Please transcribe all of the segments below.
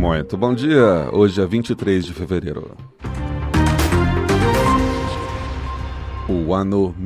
Muito bom dia, hoje é 23 de fevereiro. O ano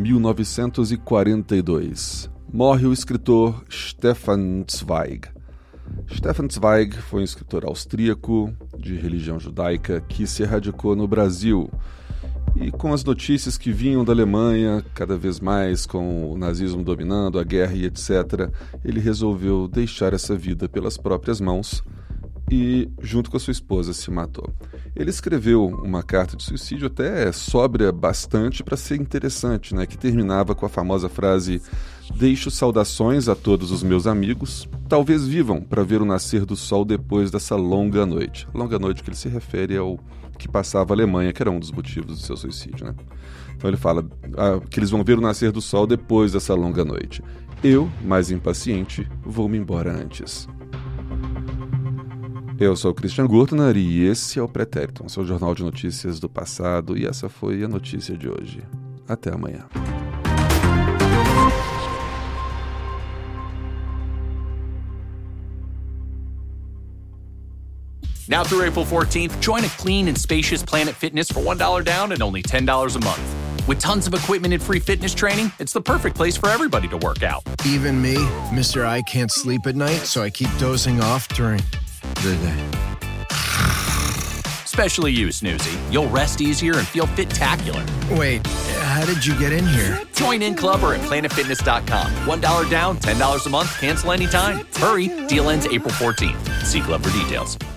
1942. Morre o escritor Stefan Zweig. Stefan Zweig foi um escritor austríaco de religião judaica que se radicou no Brasil. E com as notícias que vinham da Alemanha, cada vez mais com o nazismo dominando, a guerra e etc., ele resolveu deixar essa vida pelas próprias mãos e, junto com a sua esposa, se matou. Ele escreveu uma carta de suicídio até sóbria bastante para ser interessante, né? Que terminava com a famosa frase: "Deixo saudações a todos os meus amigos, talvez vivam para ver o nascer do sol depois dessa longa noite." Longa noite que ele se refere ao que passava a Alemanha, que era um dos motivos do seu suicídio, né? Então ele fala que eles vão ver o nascer do sol depois dessa longa noite. Eu, mais impaciente, vou-me embora antes. Eu sou o Christian Gurtner e esse é o Pretérito, seu jornal de notícias do passado, e essa foi a notícia de hoje. Até amanhã. Now through April 14th, join a clean and spacious Planet Fitness for $1 down and only $10 a month. With tons of equipment and free fitness training, it's the perfect place for everybody to work out. Even me, Mr. I can't sleep at night, so I keep dozing off during the day. Especially you, Snoozy. You'll rest easier and feel fit-tacular. Wait, how did you get in here? Join in club or at planetfitness.com. $1 down, $10 a month, cancel anytime. Hurry, deal ends April 14th. See club for details.